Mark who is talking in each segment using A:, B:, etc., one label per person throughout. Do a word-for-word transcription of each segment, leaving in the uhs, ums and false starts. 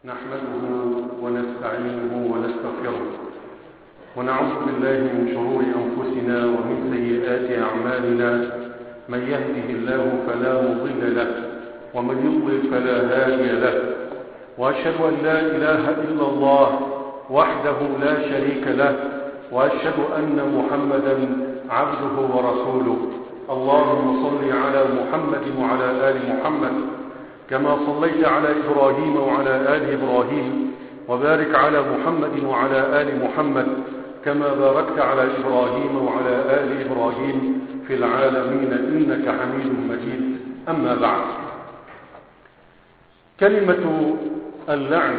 A: نحمده ونستعينه ونستغفره ونعوذ بالله من شرور أنفسنا ومن سيئات أعمالنا. من يهده الله فلا مضل له ومن يضلل فلا هادي له، وأشهد أن لا إله إلا الله وحده لا شريك له، وأشهد أن محمدا عبده ورسوله. اللهم صل على محمد وعلى آل محمد كما صليت على إبراهيم وعلى آل إبراهيم، وبارك على محمد وعلى آل محمد كما باركت على إبراهيم وعلى آل إبراهيم في العالمين إنك حميد مجيد. أما بعد، كلمة اللعن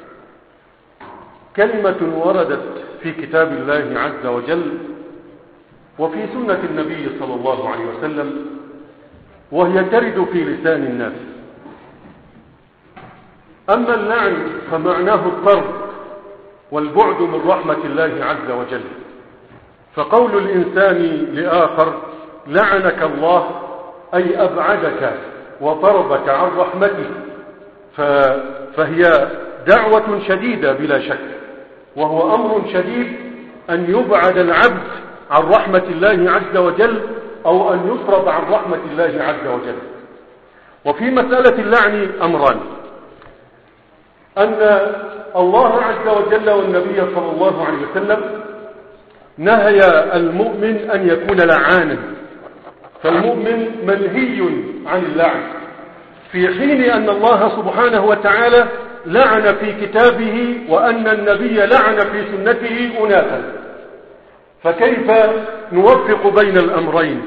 A: كلمة وردت في كتاب الله عز وجل وفي سنة النبي صلى الله عليه وسلم، وهي ترد في لسان الناس. أما اللعن فمعناه الطرد والبعد من رحمة الله عز وجل، فقول الإنسان لآخر لعنك الله أي أبعدك وطردك عن رحمته، فهي دعوة شديدة بلا شك، وهو أمر شديد أن يبعد العبد عن رحمة الله عز وجل أو أن يطرد عن رحمة الله عز وجل. وفي مسألة اللعن أمران: أن الله عز وجل والنبي صلى الله عليه وسلم نهي المؤمن أن يكون لعانا، فالمؤمن منهي عن اللعن، في حين أن الله سبحانه وتعالى لعن في كتابه وأن النبي لعن في سنته أناسا. فكيف نوفق بين الأمرين؟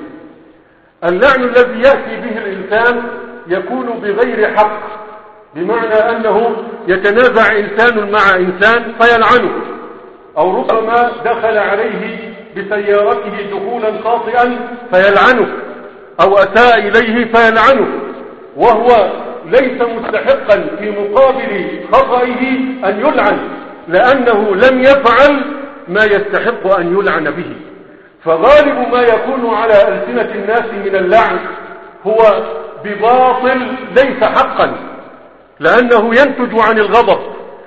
A: اللعن الذي يأتي به الإنسان يكون بغير حق، بمعنى أنه يتنازع إنسان مع إنسان فيلعنه، أو ربما دخل عليه بسيارته دخولا خاطئا فيلعنه، أو أساء إليه فيلعنه، وهو ليس مستحقا في مقابل خطئه أن يلعن، لأنه لم يفعل ما يستحق أن يلعن به. فغالب ما يكون على ألسنة الناس من اللعن هو بباطل ليس حقا، لأنه ينتج عن الغضب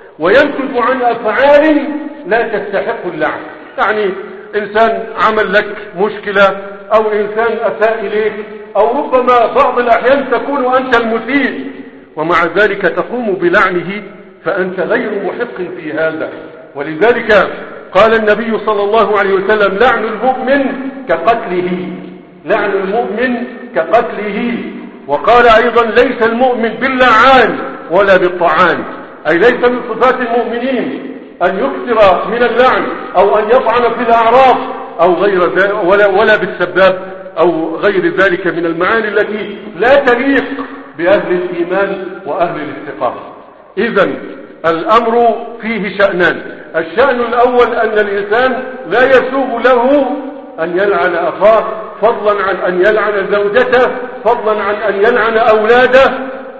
A: وينتج عن أفعال لا تستحق اللعن. يعني إنسان عمل لك مشكلة، أو إنسان أساء إليك، أو ربما بعض الأحيان تكون أنت المسيء ومع ذلك تقوم بلعنه، فأنت غير محق في هذا. ولذلك قال النبي صلى الله عليه وسلم: لعن المؤمن كقتله، لعن المؤمن كقتله. وقال أيضا: ليس المؤمن باللعان ولا بالطعان، أي ليس من صفات المؤمنين أن يكثر من اللعن أو أن يطعن في الأعراض أو غير ذلك، ولا, ولا بالسباب أو غير ذلك من المعاني التي لا تليق بأهل الإيمان وأهل الاستقامة. إذن الأمر فيه شأنان: الشأن الأول أن الإنسان لا يسوغ له أن يلعن أخاه، فضلا عن أن يلعن زوجته، فضلا عن أن يلعن أولاده،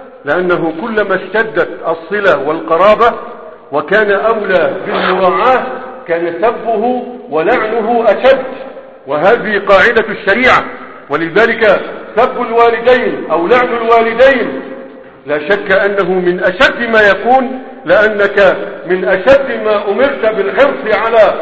A: لأنه كلما اشتدت الصلة والقرابة وكان أولى بالمراعاة كان سبه ولعنه أشد، وهذه قاعدة الشريعة. ولذلك سب الوالدين أو لعن الوالدين لا شك أنه من أشد ما يكون، لأنك من أشد ما أمرت بالحرص على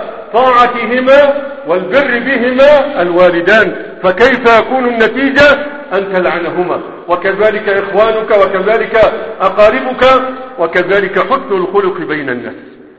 A: طاعتهما والبر بهما الوالدان، فكيف يكون النتيجة أن تلعنهما؟ وكذلك إخوانك، وكذلك أقاربك، وكذلك حسن الخلق بين الناس.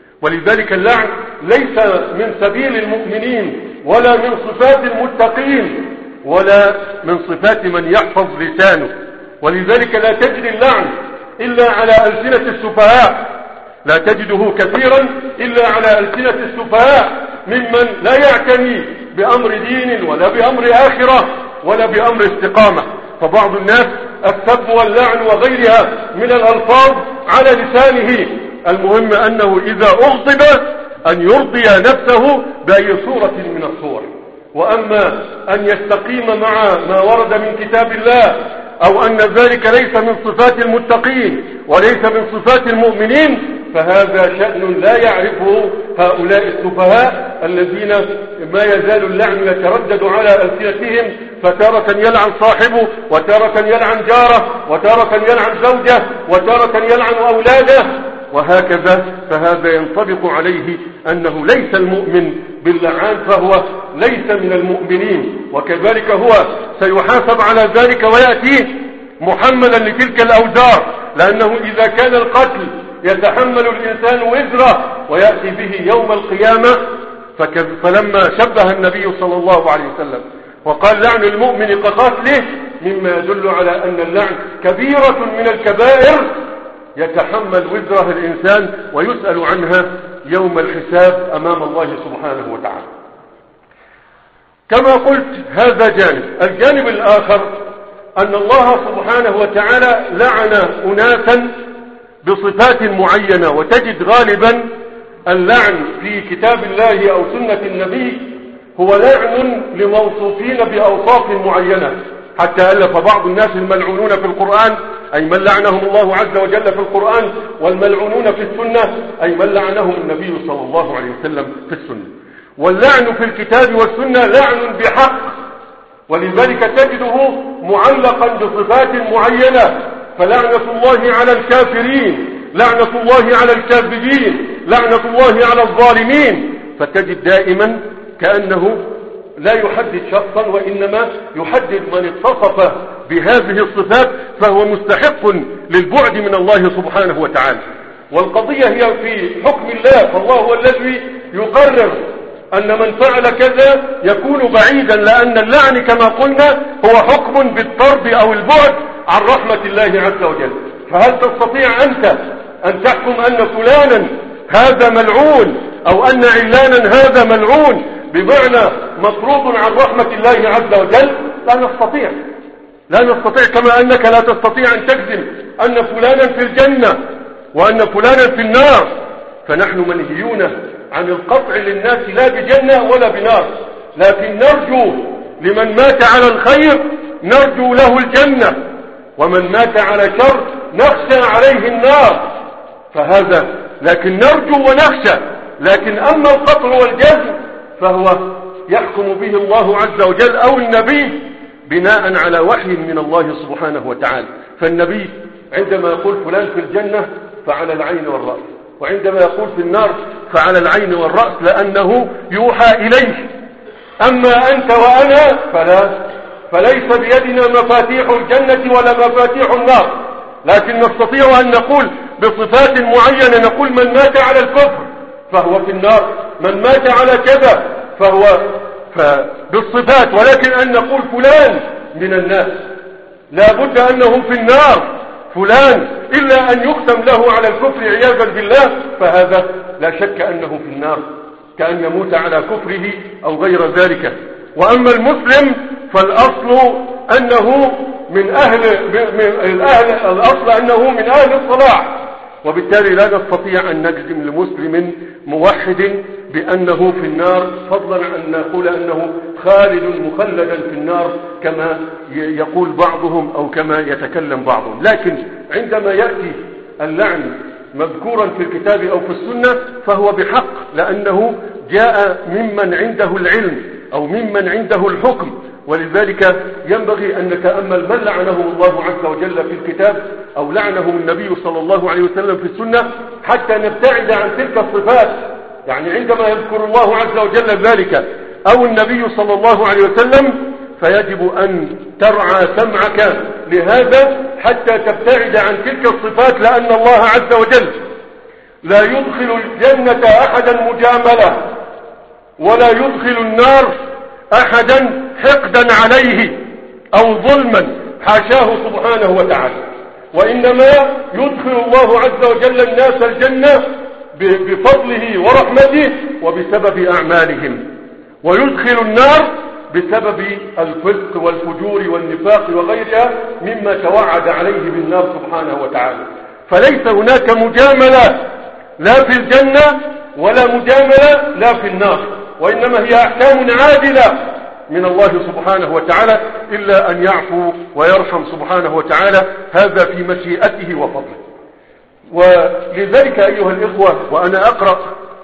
A: ولذلك اللعن ليس من سبيل المؤمنين ولا من صفات المتقين ولا من صفات من يحفظ لسانه. ولذلك لا تجد اللعن إلا على ألسنة السفهاء، لا تجده كثيرا إلا على ألسنة السفهاء ممن لا يعتني بأمر دين ولا بأمر آخرة ولا بأمر استقامة. فبعض الناس السب واللعن وغيرها من الألفاظ على لسانه، المهم أنه إذا أغضب أن يرضي نفسه بأي صورة من الصور. وأما أن يستقيم مع ما ورد من كتاب الله، أو أن ذلك ليس من صفات المتقين وليس من صفات المؤمنين، فهذا شأن لا يعرفه هؤلاء السفهاء الذين ما يزال اللعن يتردد على ألسنتهم، فتارة يلعن صاحبه، وتارة يلعن جاره، وتارة يلعن زوجه، وتارة يلعن أولاده، وهكذا، فهذا ينطبق عليه أنه ليس المؤمن باللعان فهو ليس من المؤمنين، وكذلك هو سيحاسب على ذلك ويأتيه محملا لتلك الأوزار، لأنه إذا كان القتل يتحمل الإنسان وزره ويأتي به يوم القيامة. فلما شبه النبي صلى الله عليه وسلم وقال لعن المؤمن كقتله، مما يدل على أن اللعن كبيرة من الكبائر يتحمل وزرها الإنسان ويسأل عنها يوم الحساب أمام الله سبحانه وتعالى. كما قلت هذا جانب. الجانب الآخر أن الله سبحانه وتعالى لعن أناسا بصفات معينة، وتجد غالبا اللعن في كتاب الله أو سنة النبي هو لعن لموصوفين بأوصاف معينة، حتى ألف بعض الناس الملعونون في القرآن أي من لعنهم الله عز وجل في القرآن، والملعونون في السنة أي من لعنهم النبي صلى الله عليه وسلم في السنة. واللعن في الكتاب والسنة لعن بحق، ولذلك تجده معلقا بصفات معينة، فلعنة الله على الكافرين، لعنة الله على الكاذبين، لعنة الله على الظالمين. فتجد دائما كأنه لا يحدد شخصا، وإنما يحدد من اتصف بهذه الصفات فهو مستحق للبعد من الله سبحانه وتعالى. والقضية هي في حكم الله، فالله هو الذي يقرر أن من فعل كذا يكون بعيدا، لأن اللعن كما قلنا هو حكم بالطرد أو البعد عن رحمة الله عز وجل. فهل تستطيع أنت أن تحكم أن فلانا هذا ملعون أو أن علانا هذا ملعون بمعنى مطرود عن رحمة الله عز وجل؟ لا نستطيع، لا نستطيع. كما أنك لا تستطيع أن تجزم أن فلانا في الجنة وأن فلانا في النار، فنحن منهيون عن القطع للناس لا بجنة ولا بنار، لكن نرجو لمن مات على الخير نرجو له الجنة، ومن مات على شر نخشى عليه النار. فهذا لكن نرجو ونخشى. لكن أما القطع والجزم فهو يحكم به الله عز وجل أو النبي بناء على وحي من الله سبحانه وتعالى. فالنبي عندما يقول فلان في الجنة فعلى العين والرأس، وعندما يقول في النار فعلى العين والرأس، لأنه يوحى إليه. أما أنت وأنا فلا، فليس بيدنا مفاتيح الجنة ولا مفاتيح النار، لكن نستطيع أن نقول بصفات معينة، نقول من مات على الكفر فهو في النار، من مات على كذا فهو بالصفات، ولكن أن نقول فلان من الناس لا بد أنه في النار فلان، إلا أن يختم له على الكفر عياذا بالله، فهذا لا شك أنه في النار، كأن يموت على كفره أو غير ذلك. وأما المسلم فالأصل أنه من أهل, من أهل الأصل أنه من أهل الصلاح، وبالتالي لا نستطيع أن نجزم لمسلم موحد بأنه في النار، فضلا عن أن نقول أنه خالد مخلدا في النار كما يقول بعضهم أو كما يتكلم بعضهم. لكن عندما يأتي اللعن مذكورا في الكتاب أو في السنة فهو بحق، لأنه جاء ممن عنده العلم أو ممن عنده الحكم، ولذلك ينبغي أن نتأمل من لعنهم الله عز وجل في الكتاب أو لعنهم النبي صلى الله عليه وسلم في السنة، حتى نبتعد عن تلك الصفات. يعني عندما يذكر الله عز وجل ذلك أو النبي صلى الله عليه وسلم فيجب أن ترعى سمعك لهذا حتى تبتعد عن تلك الصفات، لأن الله عز وجل لا يدخل الجنة أحدا مجاملة، ولا يدخل النار أحدا حقدا عليه أو ظلما، حاشاه سبحانه وتعالى. وإنما يدخل الله عز وجل الناس الجنة بفضله ورحمته وبسبب أعمالهم، ويدخل النار بسبب الفسق والفجور والنفاق وغيرها مما توعد عليه بالنار سبحانه وتعالى. فليس هناك مجاملة لا في الجنة ولا مجاملة لا في النار، وإنما هي أحكام عادلة من الله سبحانه وتعالى، إلا أن يعفو ويرحم سبحانه وتعالى، هذا في مشيئته وفضله. ولذلك أيها الإخوة وأنا أقرأ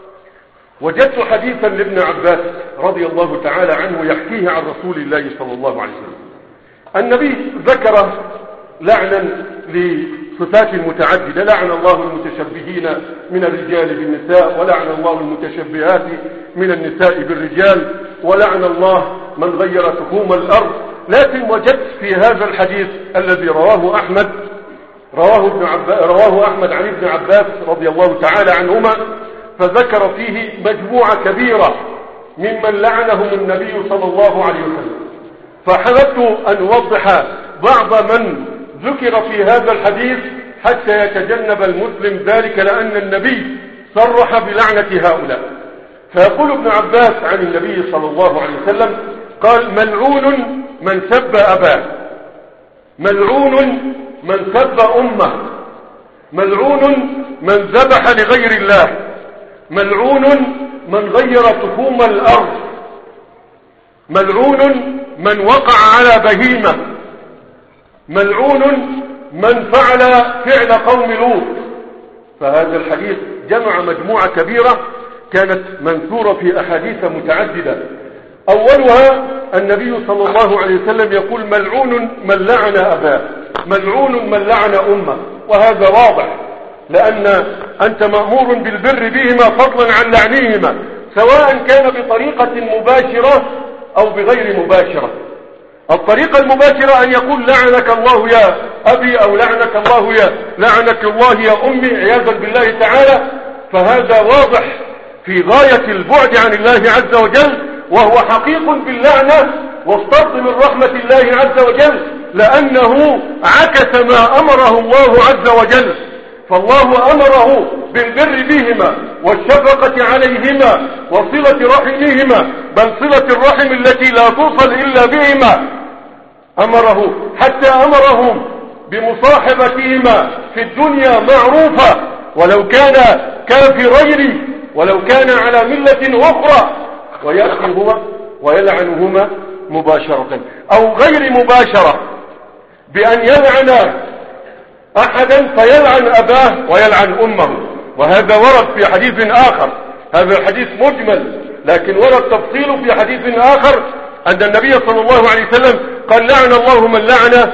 A: وجدت حديثا لابن عباس رضي الله تعالى عنه يحكيه عن رسول الله صلى الله عليه وسلم. النبي ذكر لعنا صفات متعددة، لعن الله المتشبهين من الرجال بالنساء، ولعن الله المتشبهات من النساء بالرجال، ولعن الله من غير تخوم الأرض. لكن وجدت في هذا الحديث الذي رواه أحمد رواه ابن عباس رواه أحمد عن ابن عباس رضي الله تعالى عنهما، فذكر فيه مجموعة كبيرة ممن لعنهم النبي صلى الله عليه وسلم. فحببت أن أوضح بعض من ذكر في هذا الحديث حتى يتجنب المسلم ذلك، لأن النبي صرح بلعنة هؤلاء. فيقول ابن عباس عن النبي صلى الله عليه وسلم قال: ملعون من سب أباه، ملعون من سب أمه، ملعون من ذبح لغير الله، ملعون من غير تخوم الأرض، ملعون من وقع على بهيمة، ملعون من فعل فعل قوم لوط. فهذا الحديث جمع مجموعة كبيرة كانت منثورة في أحاديث متعددة. أولها النبي صلى الله عليه وسلم يقول: ملعون من لعن أباه، ملعون من لعن أمه. وهذا واضح، لأن أنت مأمور بالبر بهما فضلا عن لعنهما، سواء كان بطريقة مباشرة أو بغير مباشرة. الطريقة المباشرة أن يقول: لعنك الله يا أبي، أو لعنك الله يا لعنك الله يا أمي، عياذا بالله تعالى. فهذا واضح في غاية البعد عن الله عز وجل، وهو حقيق باللعنة واسترد من رحمة الله عز وجل، لأنه عكس ما أمره الله عز وجل. فالله أمره بالبر بهما والشفقة عليهما وصلة رحمهما، بل صلة الرحم التي لا توصل إلا بهما أمره، حتى أمرهم بمصاحبتهما في الدنيا معروفة، ولو كان كافرين، ولو كان على ملة أخرى، ويأتي هو ويلعنهما مباشرة أو غير مباشرة، بأن يلعن أحدا فيلعن أباه ويلعن أمه. وهذا ورد في حديث آخر، هذا الحديث مجمل لكن ورد تفصيله في حديث آخر، أن النبي صلى الله عليه وسلم قال: لعن الله من لعن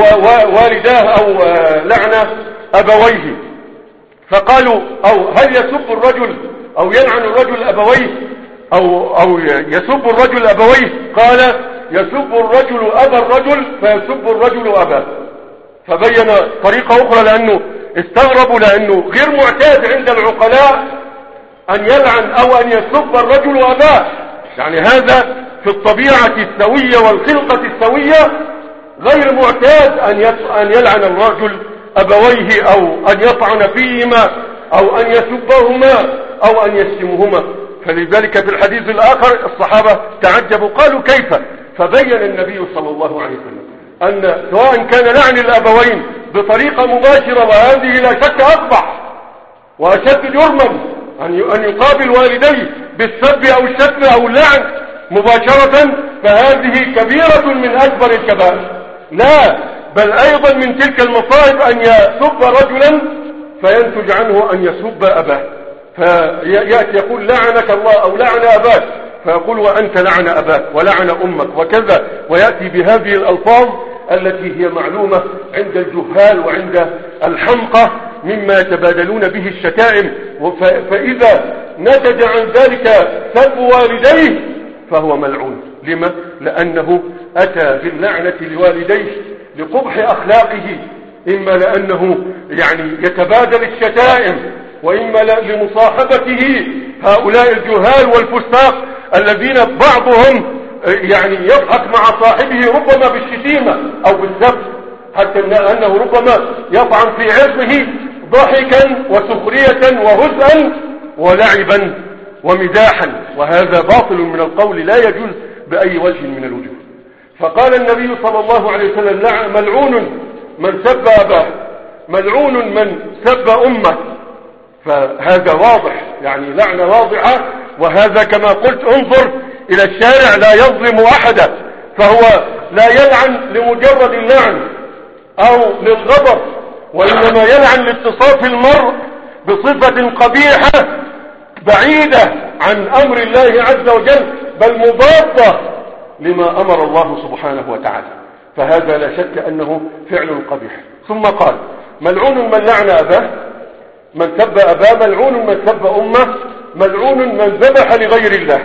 A: والداه أو لعن أبويه. فقالوا: أو هل يسب الرجل أو يلعن الرجل أبويه أو, أو يسب الرجل أبويه؟ قال: يسب الرجل أبا الرجل فيسب الرجل أباه. فبين طريقة أخرى، لأنه استغربوا، لأنه غير معتاد عند العقلاء أن يلعن أو أن يسب الرجل أباه، يعني هذا في الطبيعة السوية والخلقة السوية غير معتاد أن يلعن الرجل أبويه أو أن يطعن فيهما أو أن يسبهما أو أن يشتمهما. فلذلك في الحديث الآخر الصحابة تعجبوا، قالوا: كيف؟ فبين النبي صلى الله عليه وسلم أن سواء كان لعن الأبوين بطريقة مباشرة، وهذه لا شك أقبح وأشد جرما أن يقابل والديه بالسب أو الشتم أو اللعن مباشرة، فهذه كبيرة من أكبر الكبائر. لا، بل أيضا من تلك المصائب أن يسب رجلا فينتج عنه أن يسب أباه، فيأتي يقول: لعنك الله أو لعن أباك، فيقول: وأنت لعن أباك ولعن أمك وكذا، ويأتي بهذه الألفاظ التي هي معلومة عند الجهال وعند الحمقى مما يتبادلون به الشتائم. فإذا نتج عن ذلك سب والديه فهو ملعون. لما؟ لأنه أتى باللعنة لوالديه لقبح أخلاقه، إما لأنه يعني يتبادل الشتائم، وإما لمصاحبته هؤلاء الجهال والفساق الذين بعضهم يعني يضحك مع صاحبه ربما بالشتيمة أو بالسب، حتى أنه ربما يطعن في عرضه ضحكا وسخرية وهزءا ولعبا ومزاحا، وهذا باطل من القول لا يجوز بأي وجه من الوجوه. فقال النبي صلى الله عليه وسلم: ملعون من سب أباه، ملعون من سب أمه. فهذا واضح، يعني لعنة واضحة. وهذا كما قلت انظر إلى الشارع لا يظلم أحدا، فهو لا يلعن لمجرد اللعن أو للغضب، وإنما يلعن لاتصاف المرء بصفة قبيحة بعيدة عن أمر الله عز وجل، بل مضادة لما أمر الله سبحانه وتعالى. فهذا لا شك أنه فعل قبيح. ثم قال: ملعون من لعن أباه، من سب أباه، ملعون من سب أمه، ملعون من ذبح لغير الله.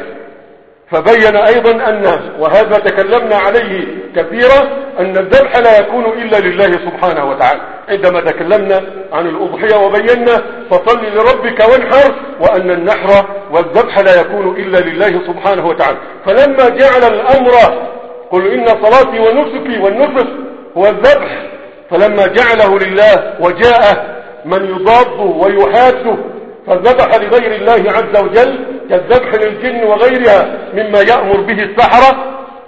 A: فبين أيضا أن، وهذا تكلمنا عليه كثيرا، أن الذبح لا يكون إلا لله سبحانه وتعالى عندما تكلمنا عن الأضحية وبينا فصل لربك وانحر، وأن النحر والذبح لا يكون إلا لله سبحانه وتعالى. فلما جعل الأمر قل إن صلاتي ونسكي، والنسك هو الذبح، فلما جعله لله وجاء من يضاده ويحاده فالذبح لغير الله عز وجل كالذبح للجن وغيرها مما يأمر به السحرة،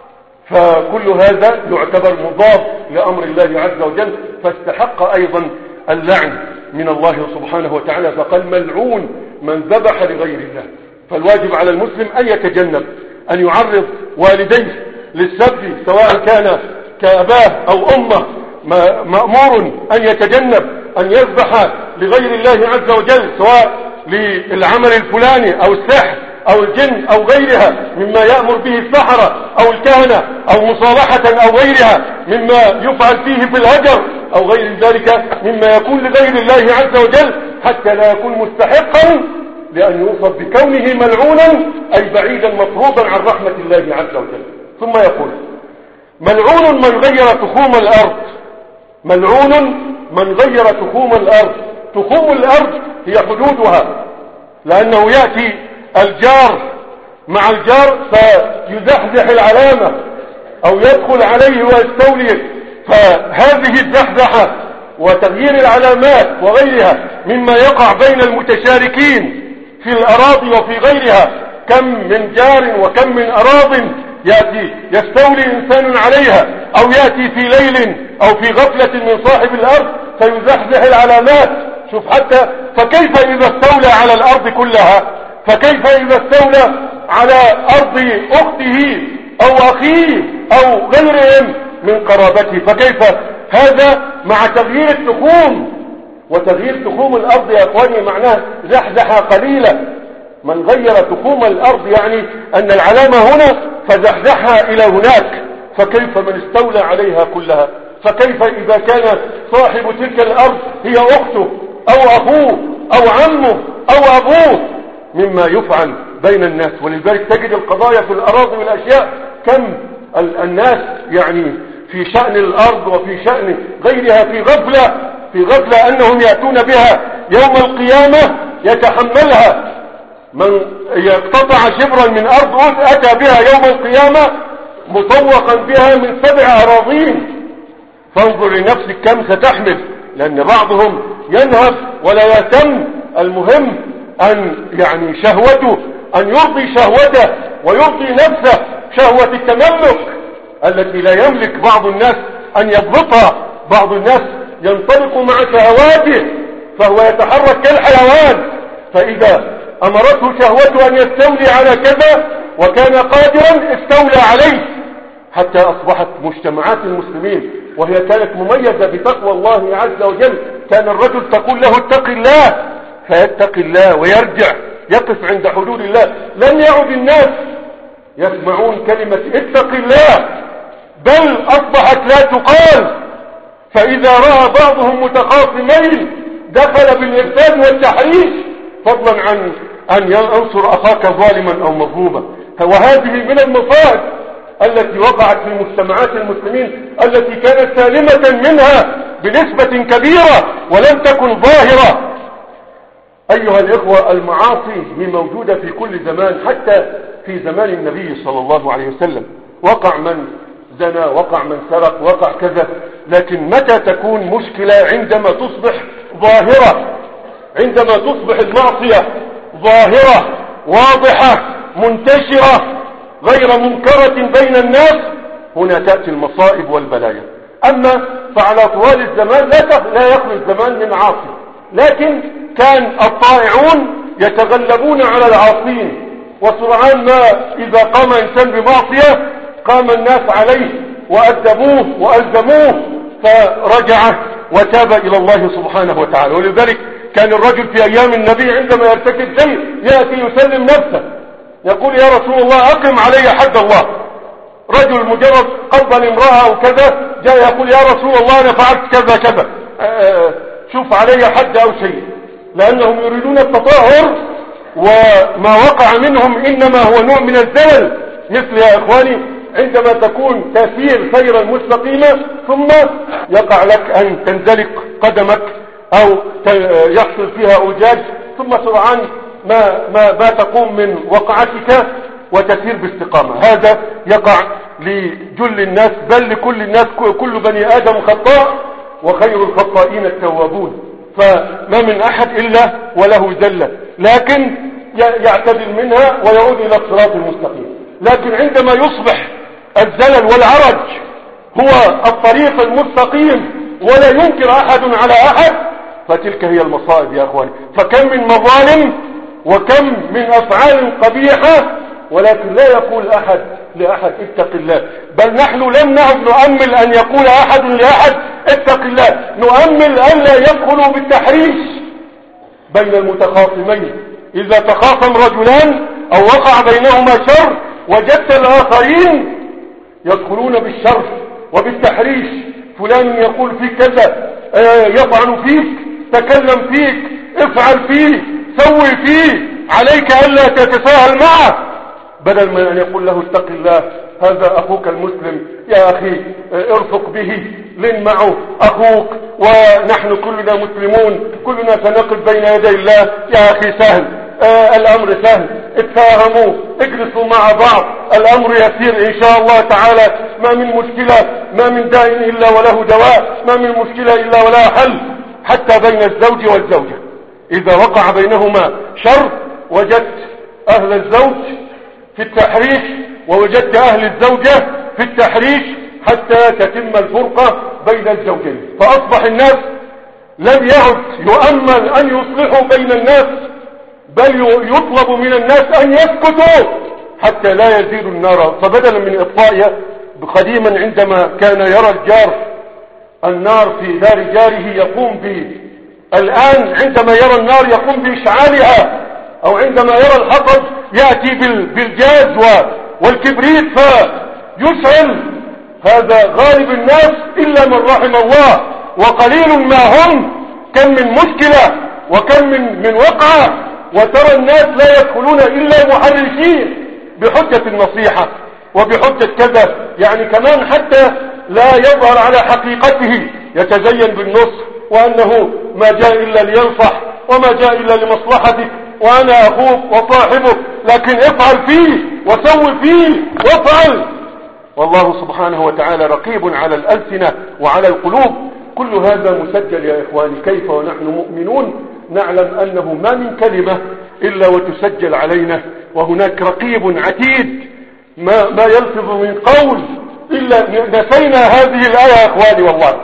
A: فكل هذا يعتبر مضاد لأمر الله عز وجل، فاستحق أيضا اللعن من الله سبحانه وتعالى، فقال ملعون من ذبح لغير الله. فالواجب على المسلم أن يتجنب أن يعرض والديه للسب، سواء كان كأباه أو أمه، مأمور أن يتجنب أن يذبح لغير الله عز وجل، سواء للعمل الفلاني أو السحر أو الجن أو غيرها مما يأمر به السحرة أو الكهنة أو مصالحة أو غيرها مما يفعل فيه في الهجر أو غير ذلك مما يكون لغير الله عز وجل، حتى لا يكون مستحقا لأن يوصف بكونه ملعونا، أي بعيدا مطرودا عن رحمة الله عز وجل. ثم يقول ملعون من غير تخوم الأرض، ملعون من غير تخوم الأرض. تخوم الأرض هي حدودها، لأنه يأتي الجار مع الجار فيزحزح العلامة أو يدخل عليه ويستولي، فهذه الزحزحة وتغيير العلامات وغيرها مما يقع بين المتشاركين في الأراضي وفي غيرها. كم من جار وكم من أراض يأتي يستولي إنسان عليها، أو يأتي في ليل أو في غفلة من صاحب الأرض فيزحزح العلامات. شوف حتى فكيف إذا استولى على الأرض كلها، فكيف إذا استولى على أرض أخته أو أخيه أو غيرهم من قرابته، فكيف هذا مع تغيير التخوم. وتغيير تخوم الأرض يا أخواني معناه زحزحة قليلة. من غير تخوم الأرض يعني أن العلامة هنا فزحزحها إلى هناك، فكيف من استولى عليها كلها؟ فكيف إذا كان صاحب تلك الأرض هي أخته أو أخوه أو عمه أو أبوه مما يفعل بين الناس. ولذلك تجد القضايا في الأراضي والأشياء كم الناس يعني في شأن الأرض وفي شأن غيرها في غفلة، في غفلة أنهم يأتون بها يوم القيامة يتحملها. من يقتطع شبرا من أرض أتى بها يوم القيامة مطوقا بها من سبع أراضين. فانظر لنفسك كم ستحمل، لأن بعضهم ينهب ولا يهتم، المهم أن يعني شهوته أن يرضي شهوته ويرضي نفسه، شهوة التملك التي لا يملك بعض الناس أن يضبطها. بعض الناس ينطلق مع شهواته فهو يتحرك كالحيوان، فإذا أمرته شهوته أن يستولي على كذا وكان قادرا استولى عليه، حتى أصبحت مجتمعات المسلمين وهي كانت مميزة بتقوى الله عز وجل. كان الرجل تقول له اتق الله فيتقي الله ويرجع يقف عند حدود الله. لم يعد الناس يسمعون كلمة اتق الله، بل أصبحت لا تقال. فإذا رأى بعضهم متخاصمين دخل بالإرسال والتحريش، فضلا عن أن ينصر أخاك ظالما أو مظلوما. وهذه من المصائب التي وقعت في مجتمعات المسلمين التي كانت سالمة منها بنسبة كبيرة ولم تكن ظاهرة. أيها الإخوة، المعاصي هي موجودة في كل زمان، حتى في زمان النبي صلى الله عليه وسلم وقع من زنا، وقع من سرق، وقع كذا. لكن متى تكون مشكلة؟ عندما تصبح ظاهرة، عندما تصبح المعصية ظاهرة واضحة منتشرة غير منكرة بين الناس، هنا تأتي المصائب والبلايا. أما فعلى طوال الزمان لا يخلو الزمان من عاصي، لكن كان الطائعون يتغلبون على العاصين، وسرعان ما إذا قام إنسان بمعصية قام الناس عليه وأدبوه وألزموه فرجع وتاب إلى الله سبحانه وتعالى. ولذلك كان الرجل في أيام النبي عندما يرتكب شيء يأتي يسلم نفسه يقول يا رسول الله أقم علي حد الله. رجل مجرد قبل امرأة أو كذا جاء يقول يا رسول الله أنا فعلت كذا كذا، شوف علي حد أو شيء، لأنهم يريدون التطهر، وما وقع منهم إنما هو نوع من الزلل. مثل يا إخواني عندما تكون تسير سيرا مستقيما ثم يقع لك أن تنزلق قدمك أو يحصل فيها أوجاج، ثم سرعان ما, ما, ما تقوم من وقعتك وتسير باستقامة. هذا يقع لجل الناس، بل لكل الناس، كل بني آدم خطاء وخير الخطائين التوابون. فما من أحد إلا وله زلة، لكن يعتدل منها ويعود إلى الصراط المستقيم. لكن عندما يصبح الزلل والعرج هو الطريق المستقيم ولا ينكر أحد على أحد، فتلك هي المصائب يا أخواني. فكم من مظالم وكم من أفعال قبيحة، ولكن لا يقول أحد لأحد اتق الله، بل نحن لم نعد نؤمل أن يقول أحد لأحد اتق الله، نؤمل أن لا يدخلوا بالتحريش بين المتخاصمين. إذا تخاصم رجلان أو وقع بينهما شر، وجدت الآخرين يدخلون بالشر وبالتحريش، فلان يقول فيك كذا، يطعن فيك، تكلم فيك، افعل فيه، سوي فيه، عليك ألا تتساهل معه، بدل من أن يقول له اتق الله، هذا أخوك المسلم يا أخي، ارفق به، لن معه أخوك، ونحن كلنا مسلمون، كلنا سنقف بين يدي الله، يا أخي سهل، آه الأمر سهل، اتفاهموا، اجلسوا مع بعض، الأمر يسير إن شاء الله تعالى، ما من مشكلة، ما من داء إلا وله دواء، ما من مشكلة إلا ولا حل. حتى بين الزوج والزوجة إذا وقع بينهما شر، وجدت أهل الزوج في التحريش ووجدت أهل الزوجة في التحريش حتى تتم الفرقة بين الزوجين. فأصبح الناس لم يعد يؤمل أن يصلحوا بين الناس، بل يطلب من الناس أن يسكتوا حتى لا يزيدوا النار. فبدلا من إطفائها، قديما عندما كان يرى الجار النار في دار جاره يقوم به، الآن عندما يرى النار يقوم بإشعالها، أو عندما يرى الحطب يأتي بالجاز والكبريت فيشعل. هذا غالب الناس إلا من رحم الله، وقليل ما هم. كم من مشكلة وكم من, من وقعة، وترى الناس لا يدخلون إلا محرشين بحجة النصيحة وبحجة كذا، يعني كمان حتى لا يظهر على حقيقته، يتزين بالنصح وأنه ما جاء إلا لينصح وما جاء إلا لمصلحتك وأنا أخوك وصاحبك، لكن افعل فيه وسوي فيه وافعل. والله سبحانه وتعالى رقيب على الألسنة وعلى القلوب. كل هذا مسجل يا إخواني. كيف ونحن مؤمنون نعلم أنه ما من كلمة إلا وتسجل علينا، وهناك رقيب عتيد ما, ما يلفظ من قول إلا نسينا هذه الآية يا إخواني والله.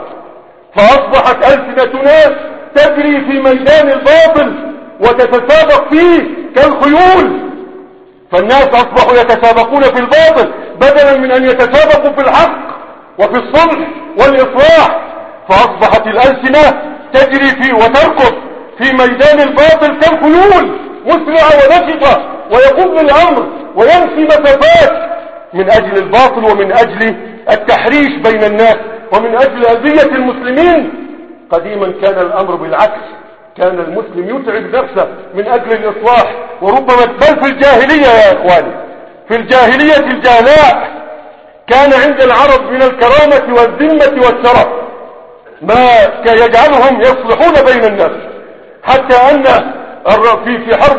A: فأصبحت ألسنتنا تجري في ميدان الباطل وتتسابق فيه كالخيول، فالناس أصبحوا يتسابقون في الباطل بدلا من أن يتسابقوا في الحق وفي الصلح والإصلاح. فأصبحت الألسنة تجري فيه وتركض في ميدان الباطل كالخيول، مسرعة ونشطة، ويقوم بالأمر ويمشي مسافات من أجل الباطل ومن أجل التحريش بين الناس ومن أجل أذية المسلمين. قديما كان الأمر بالعكس، كان المسلم يتعب نفسه من أجل الإصلاح، وربما بل في الجاهلية يا إخواني، في الجاهلية الجهلاء كان عند العرب من الكرامة والذمة والشرف ما يجعلهم يصلحون بين الناس، حتى أن في في حرب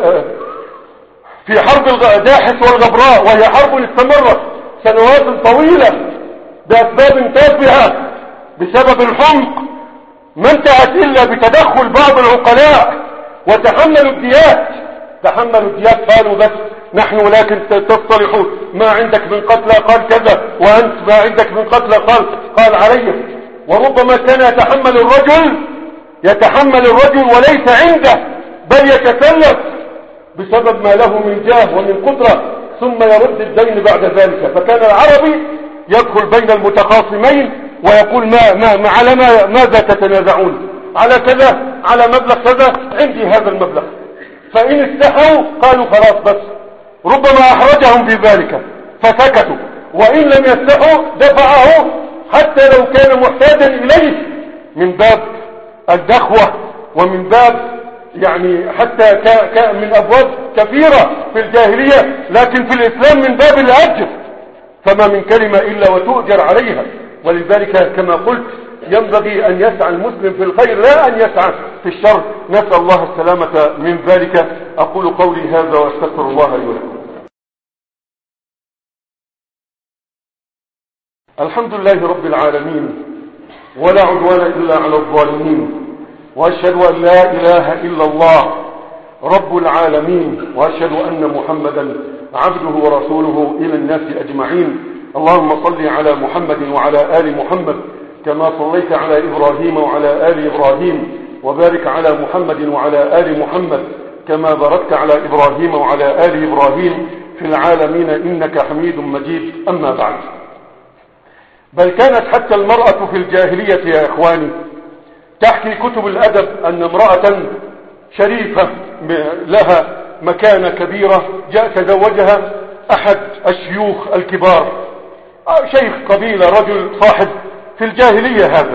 A: في حرب الداحس والغبراء، وهي حرب استمرت سنوات طويلة بأسباب تافهة بسبب الحمق، ما انتهت إلا بتدخل بعض العقلاء وتحملوا الديات تحملوا الديات قالوا بس نحن ولكن تصطلحون، ما عندك من قتلى قال كذا، وأنت ما عندك من قتلى قال قال عليه. وربما كان يتحمل الرجل يتحمل الرجل وليس عنده، بل يتكلف بسبب ما له من جاه ومن قدرة، ثم يرد الدين بعد ذلك. فكان العربي يدخل بين المتخاصمين ويقول ما ما, ما على ما ماذا تتنازعون، على كذا، على مبلغ كذا، عندي هذا المبلغ. فإن استحوا قالوا خلاص بس، ربما أحرجهم في ذلك فسكتوا، وإن لم يستحوا دفعه حتى لو كان محتاجا إليه من باب الدخوة ومن باب يعني حتى ك... ك... من أبواب كثيرة في الجاهلية، لكن في الإسلام من باب الأجر، فما من كلمة إلا وتؤجر عليها. ولذلك كما قلت ينبغي أن يسعى المسلم في الخير لا أن يسعى في الشر، نسأل الله السلامة من ذلك. أقول قولي هذا وأستغفر الله لي ولكم. الحمد لله رب العالمين، ولا عدوان إلا على الظالمين، وأشهد أن لا إله إلا الله رب العالمين، وأشهد أن محمدا عبده ورسوله إلى الناس أجمعين. اللهم صل على محمد وعلى آل محمد كما صليت على إبراهيم وعلى آل إبراهيم، وبارك على محمد وعلى آل محمد كما باركت على إبراهيم وعلى آل إبراهيم في العالمين إنك حميد مجيد. أما بعد، بل كانت حتى المرأة في الجاهلية يا إخواني تحكي كتب الأدب أن امرأة شريفة لها مكانة كبيرة جاء تزوجها أحد الشيوخ الكبار، شيخ قبيلة، رجل صاحب في الجاهلية هذا،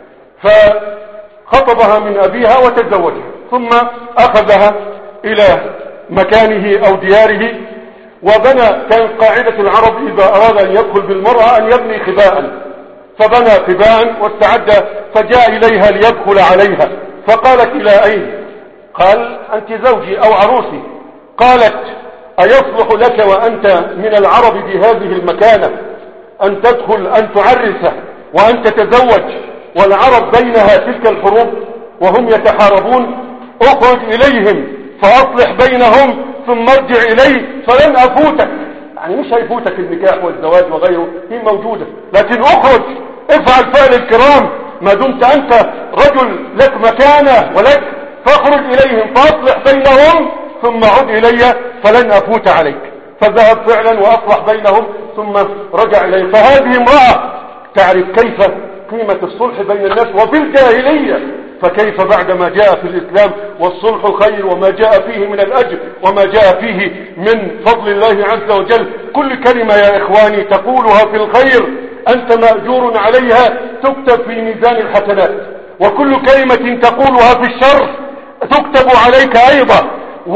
A: فخطبها من أبيها وتزوجها، ثم أخذها إلى مكانه أو دياره وبنى. كانت قاعدة العرب إذا أراد أن يدخل بالمرأة أن يبني خباء، فبنى خباء واستعد، فجاء إليها ليدخل عليها، فقالت إلى أين؟ قال أنت زوجي أو عروسي. قالت أيصلح لك وأنت من العرب بهذه المكانة أن تدخل أن تعرس وأن تتزوج والعرب بينها تلك الحروب وهم يتحاربون؟ اخرج إليهم فأصلح بينهم ثم ارجع إلي فلن أفوتك. يعني مش هيفوتك النكاح والزواج وغيره، هي موجودة، لكن اخرج افعل فعل الكرام ما دمت أنت رجل لك مكانة ولك، فاخرج إليهم فأصلح بينهم ثم عد إلي فلن أفوت عليك. فذهب فعلا وأصلح بينهم ثم رجع إليه. فهذه امرأة تعرف كيف قيمة الصلح بين الناس وفي الجاهلية، فكيف بعدما جاء في الإسلام والصلح خير وما جاء فيه من الأجر وما جاء فيه من فضل الله عز وجل. كل كلمة يا إخواني تقولها في الخير أنت مأجور عليها تكتب في ميزان الحسنات، وكل كلمة تقولها في الشر تكتب عليك أيضا،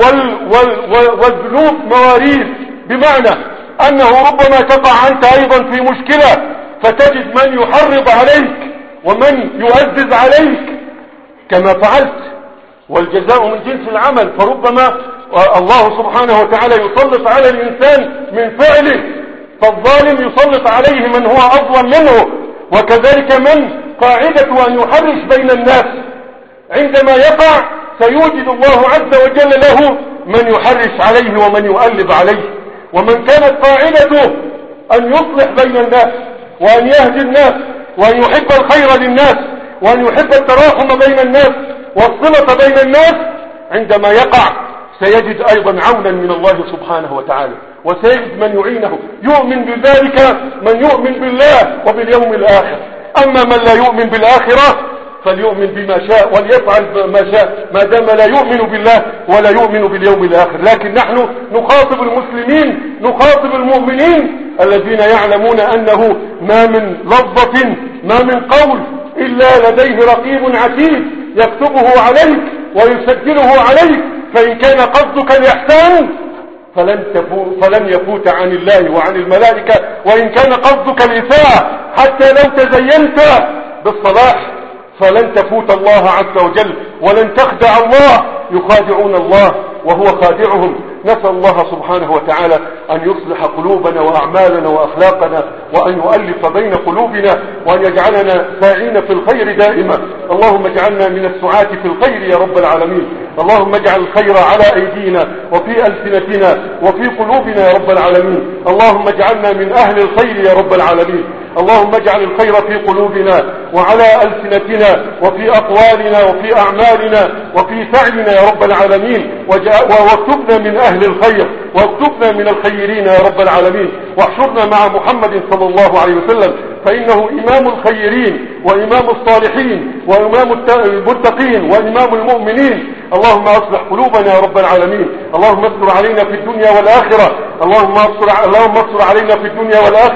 A: والذنوب مواريث، بمعنى أنه ربما تقع أنت أيضا في مشكلة فتجد من يحرض عليك ومن يؤزز عليك كما فعلت، والجزاء من جنس العمل. فربما الله سبحانه وتعالى يسلط على الإنسان من فعله، فالظالم يسلط عليه من هو أظلم منه، وكذلك من قاعدة أن يحرش بين الناس عندما يقع سيوجد الله عز وجل له من يحرش عليه ومن يؤلب عليه. ومن كانت قاعدته أن يصلح بين الناس وأن يهدي الناس وأن يحب الخير للناس وأن يحب التراحم بين الناس والصلة بين الناس، عندما يقع سيجد أيضا عونا من الله سبحانه وتعالى، وسيجد من يعينه. يؤمن بذلك من يؤمن بالله وباليوم الآخر. أما من لا يؤمن بالآخرة فليؤمن بما شاء وليفعل ما شاء ما دام لا يؤمن بالله ولا يؤمن باليوم الآخر. لكن نحن نخاطب المسلمين، نخاطب المؤمنين الذين يعلمون أنه ما من لفظة ما من قول إلا لديه رقيب عتيد يكتبه عليك ويسجله عليك. فإن كان قصدك الإحسان فلن, فلن يفوت عن الله وعن الملائكة، وإن كان قصدك الإساءة حتى لو تزينت بالصلاح فلن تفوت الله عز وجل ولن تخدع الله. يخادعون الله وهو خادعهم. نسأل الله سبحانه وتعالى أن يصلح قلوبنا وأعمالنا وأخلاقنا وأن يؤلف بين قلوبنا وأن يجعلنا ساعين في الخير دائما. اللهم اجعلنا من السعاة في الخير يا رب العالمين. اللهم اجعل الخير على أيدينا وفي ألسنتنا وفي قلوبنا يا رب العالمين. اللهم اجعلنا من أهل الخير يا رب العالمين. اللهم اجعل الخير في قلوبنا وعلى ألسنتنا وفي أقوالنا وفي أعمالنا وفي سعينا يا رب العالمين، واكتبنا من أهل الخير واكتبنا من الخيرين يا رب العالمين، واحشرنا مع محمد صلى الله عليه وسلم فإنه إمام الخيرين وإمام الصالحين وإمام المتقين وإمام المؤمنين. اللهم أصلح قلوبنا يا رب العالمين. اللهم استر علينا في الدنيا والآخرة. اللهم استر اللهم استر علينا في الدنيا والآخرة.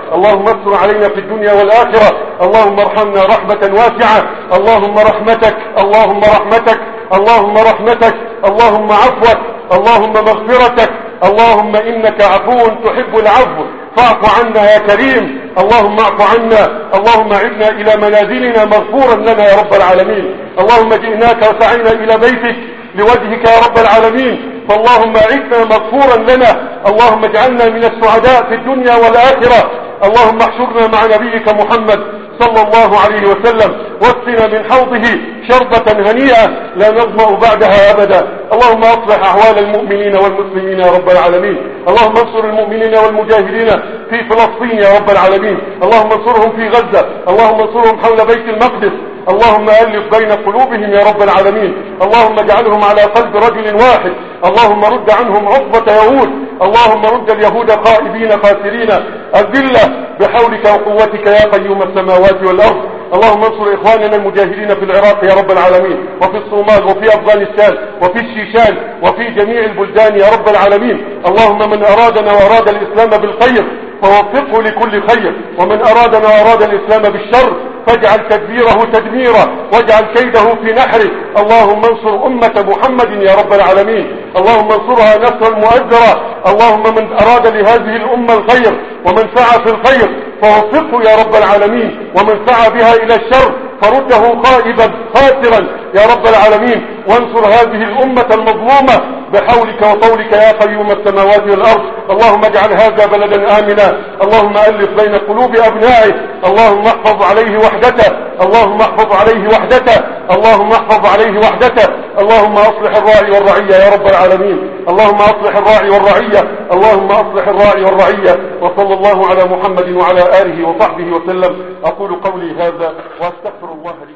A: اللهم استر علينا في الدنيا والآخرة. اللهم ارحمنا رحمة واسعة. اللهم رحمتك اللهم رحمتك اللهم رحمتك اللهم عفوك اللهم مغفرتك. اللهم إنك عفو تحب العفو فاعف عنا يا كريم. اللهم اعف عنا. اللهم عدنا إلى منازلنا مغفورا لنا يا رب العالمين. اللهم جئناك وسعينا إلى بيتك لوجهك يا رب العالمين، فاللهم عدنا مغفورا لنا. اللهم اجعلنا من السعداء في الدنيا والآخرة. اللهم احشرنا مع نبيك محمد صلى الله عليه وسلم واسقنا من حوضه شربة هنيئة لا نظمأ بعدها أبدا. اللهم اصلح أحوال المؤمنين والمسلمين يا رب العالمين. اللهم انصر المؤمنين والمجاهدين في فلسطين يا رب العالمين. اللهم انصرهم في غزة. اللهم انصرهم حول بيت المقدس. اللهم ألف بين قلوبهم يا رب العالمين. اللهم اجعلهم على قلب رجل واحد. اللهم رد عنهم عصبة يهود. اللهم رد اليهود خائبين خاسرين أذلة بحولك وقوتك يا قيوم السماوات والأرض. اللهم انصر إخواننا المجاهدين في العراق يا رب العالمين، وفي الصومال وفي أفغانستان وفي الشيشان وفي جميع البلدان يا رب العالمين. اللهم من أرادنا وأراد الإسلام بالخير فوفقه لكل خير، ومن أرادنا وأراد الإسلام بالشر فاجعل تدبيره تدميرا واجعل كيده في نحره. اللهم انصر أمة محمد يا رب العالمين. اللهم انصرها نصرا مؤزرا. اللهم من أراد لهذه الأمة الخير ومن سعى في الخير فوفقه يا رب العالمين، ومن سعى بها إلى الشر فرده خائبا خاسرا يا رب العالمين. وانصر هذه الأمة المظلومة بحولك وطولك يا قيوم السماوات والأرض. اللهم اجعل هذا بلدا آمنا. اللهم ألف بين قلوب أبنائه. اللهم احفظ عليه وحدته. اللهم احفظ عليه وحدته. اللهم احفظ عليه وحدته. اللهم أصلح الراعي والرعية يا رب العالمين. اللهم أصلح الراعي والرعية. اللهم أصلح الراعي والرعية. وصلى الله على محمد وعلى آله وصحبه وسلم. أقول قولي هذا وأستغفر الله لي.